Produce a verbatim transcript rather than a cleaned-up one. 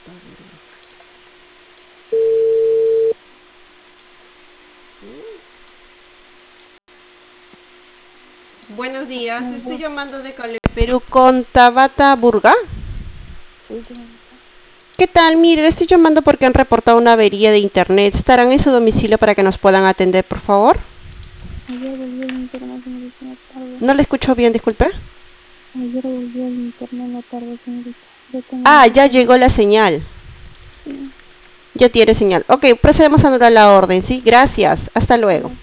Buenos días, estoy llamando de Cali, Perú con Tabata Burga. ¿Qué tal? Mire, le estoy llamando porque han reportado una avería de internet. ¿Estarán en su domicilio para que nos puedan atender, por favor? Ayer volvió el internet, señorita, en la tarde. No le escucho bien, disculpe. Ayer volvió el internet en la tarde, señorita. Ya tengo Ah, un ya internet. llegó la señal. Sí. Ya tiene señal. Ok, procedemos a anular la orden, ¿sí? Gracias. Hasta luego.